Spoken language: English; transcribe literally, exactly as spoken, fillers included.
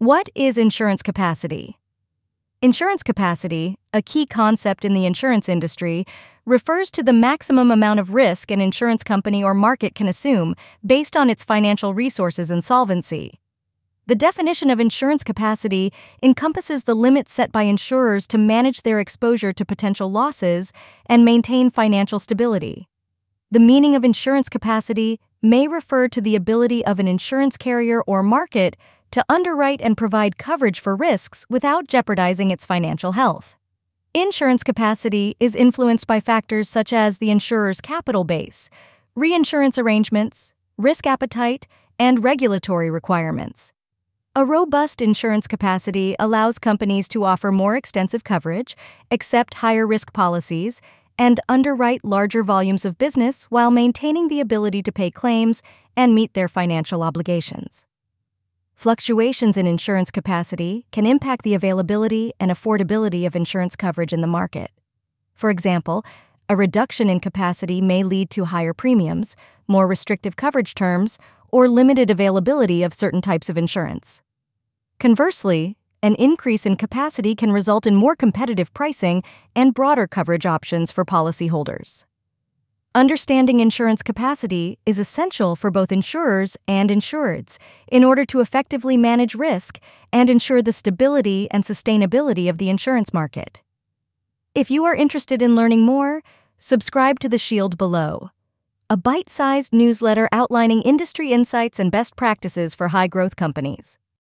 What is insurance capacity? Insurance capacity, a key concept in the insurance industry, refers to the maximum amount of risk an insurance company or market can assume based on its financial resources and solvency. The definition of insurance capacity encompasses the limits set by insurers to manage their exposure to potential losses and maintain financial stability. The meaning of insurance capacity may refer to the ability of an insurance carrier or market to underwrite and provide coverage for risks without jeopardizing its financial health. Insurance capacity is influenced by factors such as the insurer's capital base, reinsurance arrangements, risk appetite, and regulatory requirements. A robust insurance capacity allows companies to offer more extensive coverage, accept higher risk policies, and underwrite larger volumes of business while maintaining the ability to pay claims and meet their financial obligations. Fluctuations in insurance capacity can impact the availability and affordability of insurance coverage in the market. For example, a reduction in capacity may lead to higher premiums, more restrictive coverage terms, or limited availability of certain types of insurance. Conversely, an increase in capacity can result in more competitive pricing and broader coverage options for policyholders. Understanding insurance capacity is essential for both insurers and insureds in order to effectively manage risk and ensure the stability and sustainability of the insurance market. If you are interested in learning more, subscribe to The Shield below, a bite-sized newsletter outlining industry insights and best practices for high-growth companies.